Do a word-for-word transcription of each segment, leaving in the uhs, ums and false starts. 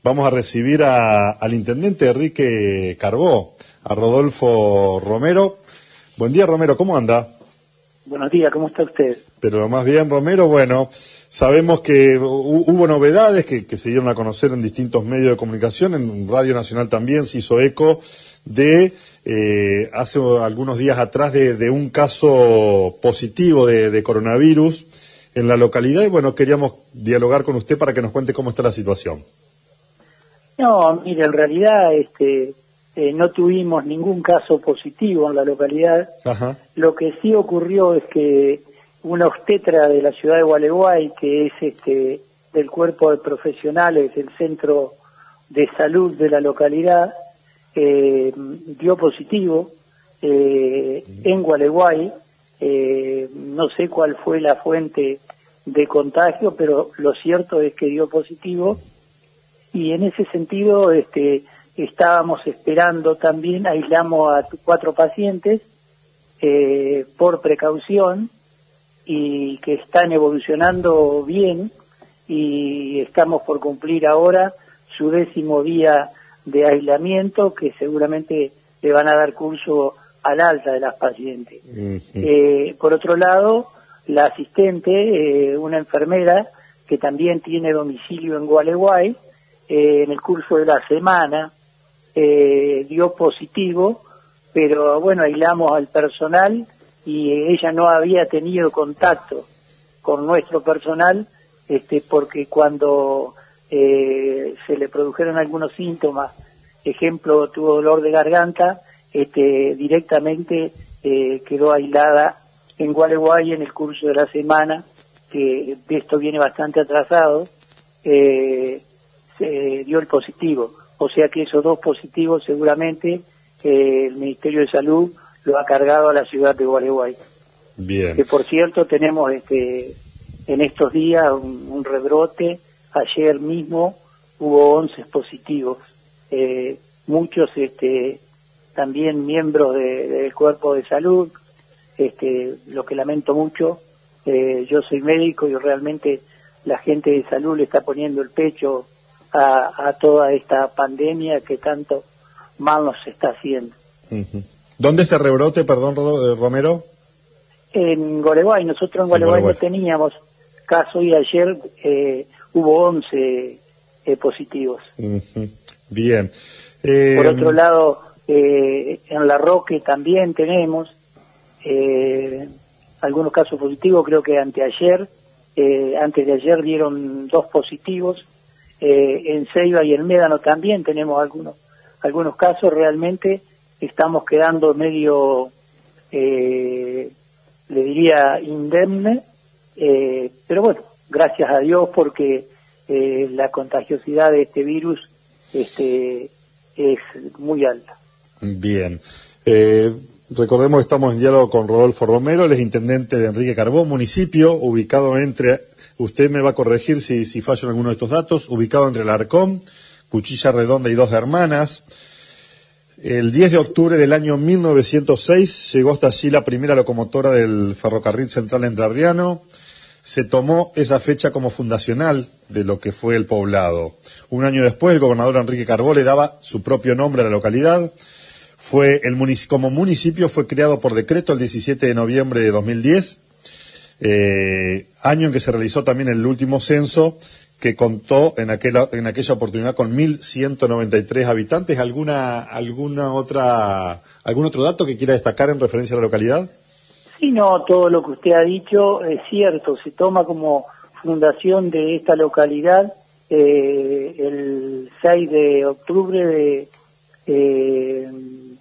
vamos a recibir a, al intendente Enrique Carbó, a Rodolfo Romero. Buen día, Romero, ¿cómo anda? Buenos días, ¿cómo está usted? Pero lo más bien, Romero, bueno, sabemos que hubo novedades que, que se dieron a conocer en distintos medios de comunicación, en Radio Nacional también se hizo eco de, eh, hace algunos días atrás, de, de un caso positivo de, de coronavirus en la localidad, y bueno, queríamos dialogar con usted para que nos cuente cómo está la situación. No, mire, en realidad este, eh, no tuvimos ningún caso positivo en la localidad. Ajá. Lo que sí ocurrió es que una obstetra de la ciudad de Gualeguay, que es este del cuerpo de profesionales del centro de salud de la localidad, eh, dio positivo eh, en Gualeguay. Eh, no sé cuál fue la fuente de contagio, pero lo cierto es que dio positivo, y en ese sentido este, estábamos esperando también, aislamos a cuatro pacientes eh, por precaución, y que están evolucionando bien, y estamos por cumplir ahora su décimo día de aislamiento, que seguramente le van a dar curso al alta de las pacientes. Uh-huh. Eh, por otro lado, la asistente, eh, una enfermera que también tiene domicilio en Gualeguay, eh, en el curso de la semana eh, dio positivo, pero bueno, aislamos al personal y ella no había tenido contacto con nuestro personal, este, porque cuando eh, se le produjeron algunos síntomas, ejemplo, tuvo dolor de garganta, este, directamente eh, quedó aislada en Gualeguay en el curso de la semana, que de esto viene bastante atrasado, eh, se dio el positivo. O sea que esos dos positivos seguramente eh, el Ministerio de Salud lo ha cargado a la ciudad de Gualeguay. Bien. Que por cierto tenemos este en estos días un, un rebrote. Ayer mismo hubo once positivos, eh, muchos este también miembros de, del cuerpo de salud, este lo que lamento mucho. Eh, yo soy médico y realmente la gente de salud le está poniendo el pecho a, a toda esta pandemia que tanto mal nos está haciendo. Uh-huh. ¿Dónde está el rebrote, perdón, Romero? En Gualeguay. Nosotros en Gualeguay no teníamos caso, y ayer eh, hubo once eh, positivos. Uh-huh. Bien. Eh... Por otro lado, eh, en La Roque también tenemos eh, algunos casos positivos. Creo que anteayer, eh, antes de ayer dieron dos positivos. Eh, en Ceiba y en Médano también tenemos algunos, algunos casos. Realmente estamos quedando medio, eh, le diría, indemne, eh, pero bueno, gracias a Dios, porque eh, la contagiosidad de este virus este, es muy alta. Bien. Eh, recordemos que estamos en diálogo con Rodolfo Romero, él es intendente de Enrique Carbó, municipio ubicado entre, usted me va a corregir si, si fallo en alguno de estos datos, ubicado entre Larcón, Cuchilla Redonda y Dos Hermanas. El diez de octubre del año mil novecientos seis llegó hasta allí la primera locomotora del ferrocarril central entrerriano. Se tomó esa fecha como fundacional de lo que fue el poblado. Un año después, el gobernador Enrique Carbó le daba su propio nombre a la localidad. Fue el munic- como municipio fue creado por decreto el diecisiete de noviembre de dos mil diez, eh, año en que se realizó también el último censo, que contó en aquella, en aquella oportunidad con mil ciento noventa y tres habitantes. ¿Alguna, alguna otra, algún otro dato que quiera destacar en referencia a la localidad? Sí, no, todo lo que usted ha dicho es cierto. Se toma como fundación de esta localidad eh, el seis de octubre de eh,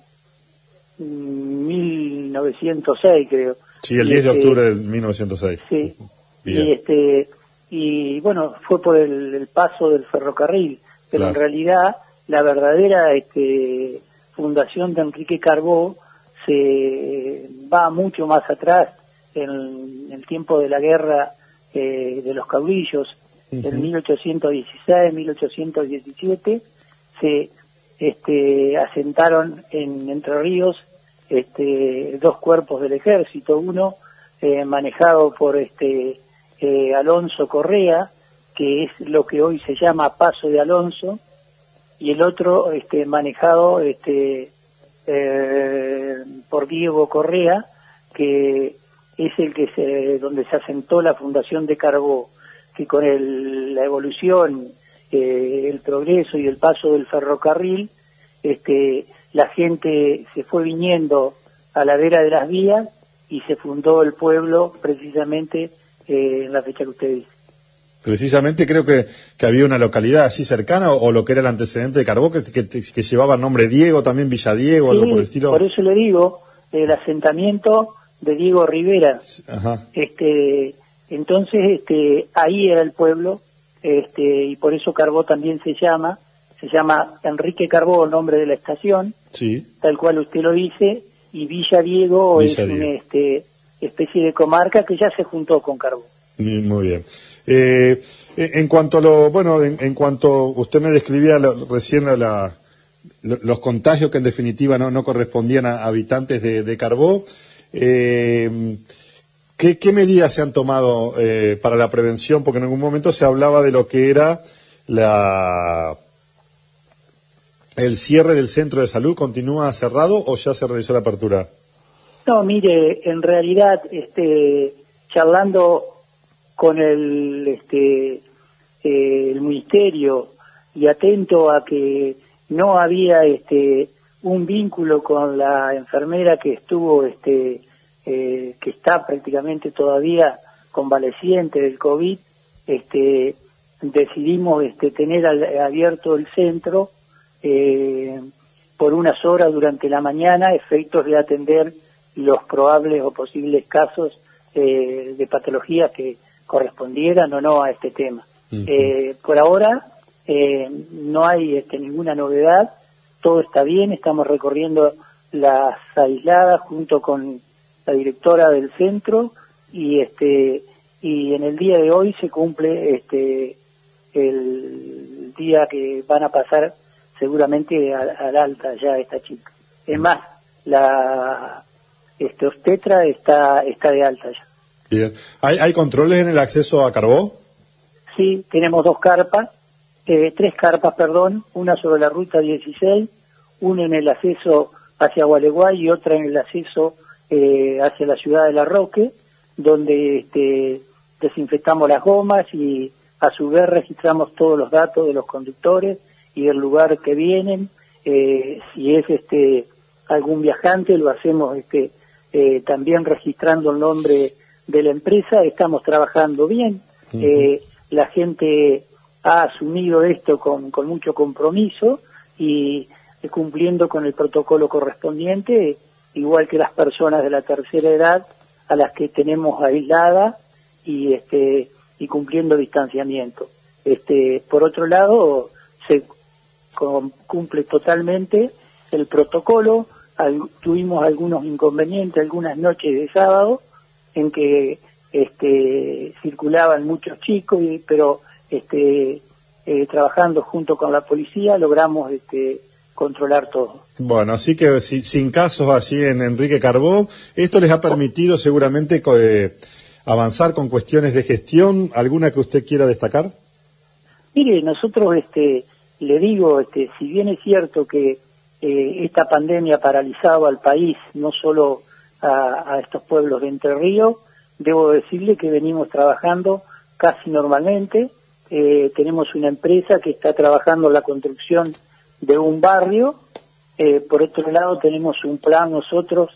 mil novecientos seis, creo. Sí, el diez de octubre de mil novecientos seis. Sí. Bien. Y este y bueno, fue por el, el paso del ferrocarril, pero Claro. En realidad la verdadera este fundación de Enrique Carbó se va mucho más atrás, en el tiempo de la guerra eh, de los caudillos. Uh-huh. En mil ochocientos dieciséis, mil ochocientos diecisiete se este asentaron en Entre Ríos este dos cuerpos del ejército, uno eh, manejado por este Eh, Alonso Correa, que es lo que hoy se llama Paso de Alonso, y el otro este, manejado este, eh, por Diego Correa, que es el que se, donde se asentó la fundación de Carbó, que con el, la evolución, eh, el progreso y el paso del ferrocarril, este, la gente se fue viniendo a la vera de las vías y se fundó el pueblo precisamente eh, en la fecha que usted dice. Precisamente creo que, que había una localidad así cercana, o, o lo que era el antecedente de Carbó, que, que, que llevaba el nombre Diego, también Villa Diego, sí, algo por el estilo. Por eso le digo, el asentamiento de Diego Rivera. Ajá. Este, entonces, este, ahí era el pueblo, este, y por eso Carbó también se llama, se llama Enrique Carbó, el nombre de la estación, sí, tal cual usted lo dice, y Villa Diego Villa es Diego. una este, especie de comarca que ya se juntó con Carbó. Muy bien. Eh, en cuanto a lo, bueno, en, en cuanto usted me describía lo, recién la, la, los contagios que en definitiva no, no correspondían a habitantes de, de Carbó, eh, ¿qué, ¿qué medidas se han tomado eh, para la prevención? Porque en algún momento se hablaba de lo que era la el cierre del centro de salud. ¿Continúa cerrado o ya se realizó la apertura? No, mire, en realidad, este, charlando con el, este, eh, el ministerio y atento a que no había, este, un vínculo con la enfermera que estuvo, este, eh, que está prácticamente todavía convaleciente del COVID, este, decidimos, este, tener al, abierto el centro eh, por unas horas durante la mañana, efectos de atender los probables o posibles casos eh, de patologías que correspondieran o no a este tema. Uh-huh. Eh, por ahora eh, no hay este, ninguna novedad, todo está bien, estamos recorriendo las aisladas junto con la directora del centro y este y en el día de hoy se cumple este el día que van a pasar seguramente al, al alta ya esta chica. Es más, la este obstetra está está de alta ya. Bien. ¿Hay, ¿Hay controles en el acceso a Carbó? Sí, tenemos dos carpas, eh, tres carpas, perdón, una sobre la ruta dieciséis, una en el acceso hacia Gualeguay y otra en el acceso eh, hacia la ciudad de La Roque, donde este, desinfectamos las gomas y a su vez registramos todos los datos de los conductores y del lugar que vienen. Eh, si es este algún viajante, lo hacemos este eh, también registrando el nombre de la empresa. Estamos trabajando bien. Uh-huh. Eh, la gente ha asumido esto con, con mucho compromiso y eh, cumpliendo con el protocolo correspondiente, igual que las personas de la tercera edad a las que tenemos aisladas y este y cumpliendo distanciamiento. Este, por otro lado, se com, cumple totalmente el protocolo. Al, tuvimos algunos inconvenientes algunas noches de sábado en que este, circulaban muchos chicos, y, pero este, eh, trabajando junto con la policía logramos este, controlar todo. Bueno, así que si, sin casos así en Enrique Carbó, esto les ha permitido seguramente eh, avanzar con cuestiones de gestión. ¿Alguna que usted quiera destacar? Mire, nosotros este, le digo, este, si bien es cierto que eh, esta pandemia paralizaba al país, no solo a, a estos pueblos de Entre Ríos, debo decirle que venimos trabajando casi normalmente. Eh, tenemos una empresa que está trabajando en la construcción de un barrio. Eh, por otro lado, tenemos un plan nosotros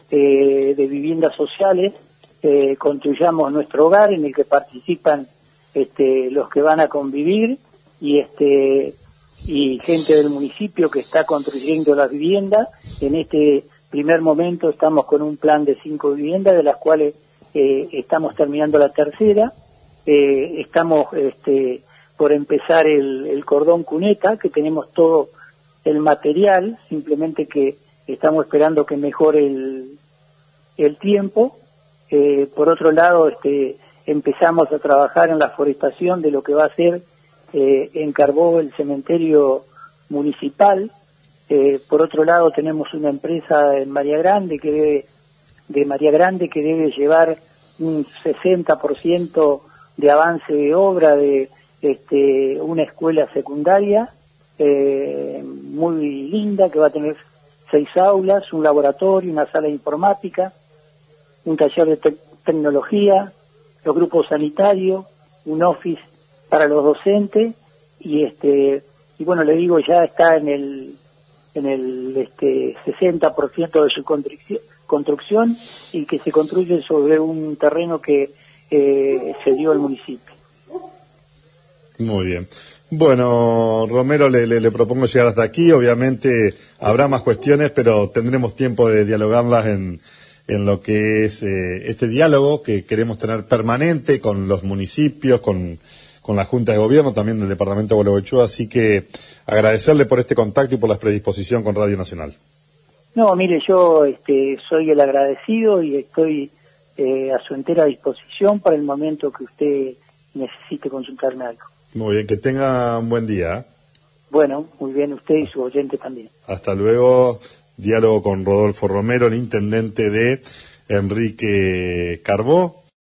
eh, de viviendas sociales. Eh, construyamos nuestro hogar en el que participan este, los que van a convivir y este y gente del municipio que está construyendo las viviendas. En este primer momento estamos con un plan de cinco viviendas, de las cuales eh, estamos terminando la tercera. Eh, estamos este, por empezar el, el cordón cuneta, que tenemos todo el material, simplemente que estamos esperando que mejore el, el tiempo. Eh, por otro lado, este, empezamos a trabajar en la forestación de lo que va a ser eh, en Carbó el cementerio municipal. Eh, por otro lado, tenemos una empresa en María Grande que debe, de María Grande que debe llevar un sesenta por ciento de avance de obra de este, una escuela secundaria. eh, muy linda, que va a tener seis aulas, un laboratorio, una sala de informática, un taller de te tecnología, los grupos sanitarios, un office para los docentes, y este y bueno, le digo, ya está en el en el este sesenta por ciento de su construcción, y que se construye sobre un terreno que eh, se dio al municipio. Muy bien. Bueno, Romero, le, le, le propongo llegar hasta aquí. Obviamente habrá más cuestiones, pero tendremos tiempo de dialogarlas en, en lo que es eh, este diálogo que queremos tener permanente con los municipios, con, con la Junta de Gobierno, también del Departamento de Gualeguaychú. Así que agradecerle por este contacto y por la predisposición con Radio Nacional. No, mire, yo este, soy el agradecido y estoy eh, a su entera disposición para el momento que usted necesite consultarme algo. Muy bien, que tenga un buen día. Bueno, muy bien, usted y su oyente también. Hasta luego. Diálogo con Rodolfo Romero, el intendente de Enrique Carbó.